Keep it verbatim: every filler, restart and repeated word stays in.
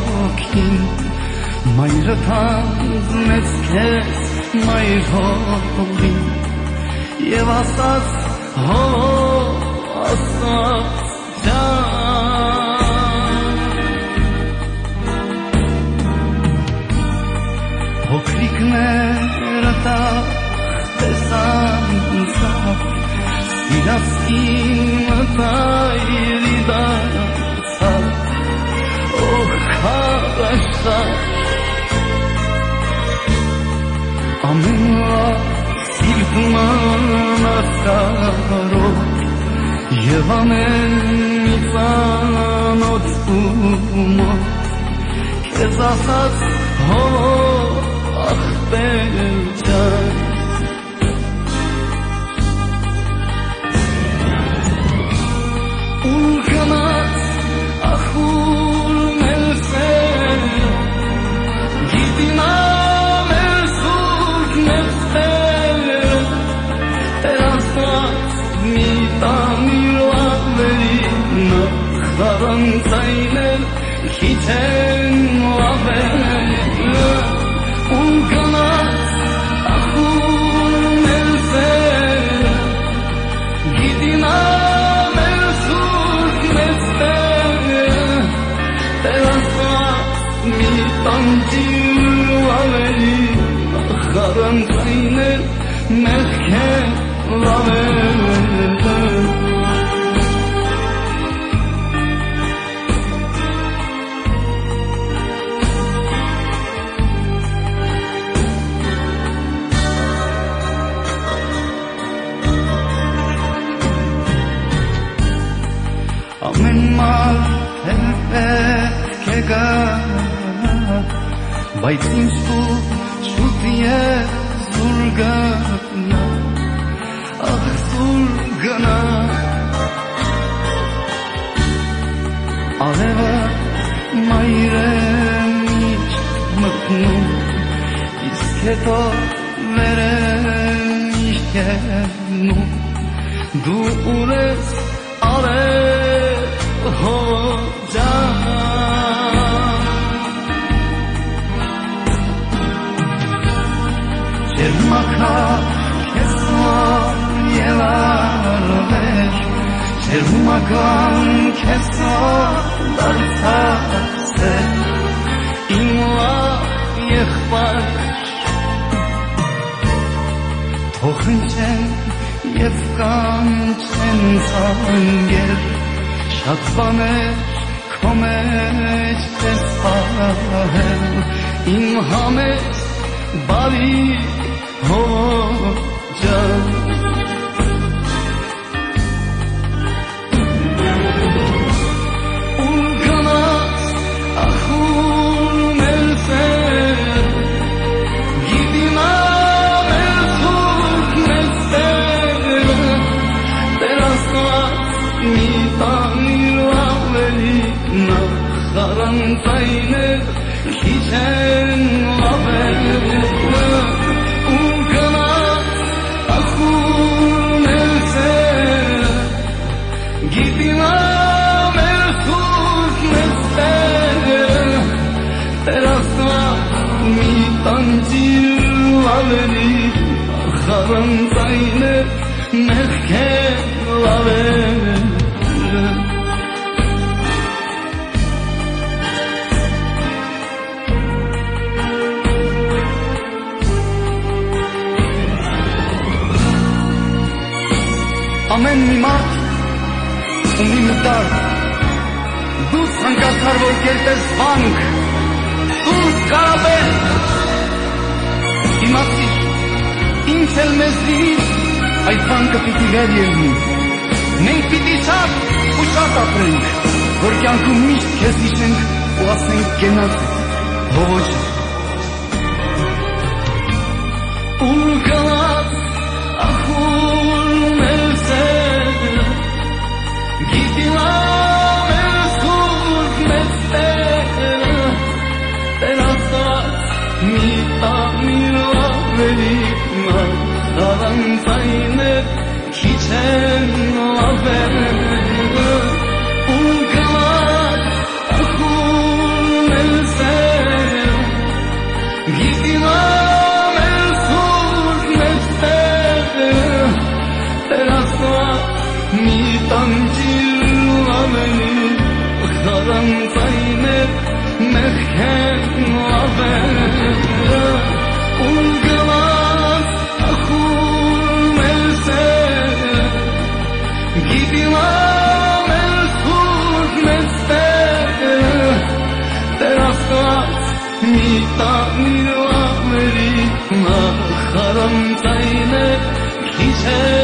հոգին մայրը թանձնեց քեզ մայր հողին և ասաց հող ասաց ջան փոքրիկները տախ տեսան ծավ սիրասկին տայրի դարձավ օհ խարաշար ամեն սիրտման ասկարով և ամեն մի ծանոց ու մոտ քեզ ասաց հող ախպեր ջան ուր գնաց ախուր մեր սերը գիտի նա մեր սուրբ մեր սերը Տեր ասաց մի տանիր լավերի նախ առանցայնել քիչ են լավերը ուր գնաց ախուր մեր սերը գիտի նա մեր սուրբ մեր սերը Տեր ասաց մի տանջիր լավերի նախ առանցայնել մեղք են լավերը ամեն մարդ էլ պետք է գա բայց ինձ դու շուտ ես զուր գնա ախ զուր գնա արևը մայրեն միջ մտնում իսկ հետո վերեն իշկերնում դու ուր ես արև հող ջան Ջերմակա քեզ մոտ և արվեր Ջերմական քեզ մոտ դարձած է իմ լավ եղբայր թող հնչեն և կանչեն ծանգեր շատ բաներ քո մեջ ես պահել իմ համեջ բարի հող ջան ուր գնաց ախուր մեր սերը գիտի նա մեր սուրբ մեր սերը Տեր ասաց մի տանիր լավերի նախ առանցայնել քիչ են լավերը ուր գնաց ախուր մեր սերը գիտի նա մեր սուրբ մեր սերը Տեր ասաց մի տանջիր լավերի նախ առանցայնել մեղք են լավերը ամեն մի մարդ ունի մի դարդ դու ցանկացար որ կերտես վանք սուրբ կարապետ իմացիր ինձ էլ մեզնից այդ վանկը պիտի վեր ելնի մենք պիտի շատ ու շատ ապրենք որ կյանքում միշտ քեզ հիշենք ու ասենք գնաց հողոջ ուր գնաց ախուր մեր սերը գիտի նա մեր սուրբ մեր սերը Տեր ասաց մի տանիր լավերի նախ առանցայնել քիչ են լավերը ուր գնաց ախուր մեր Nita nilaweri na kharam taine kiche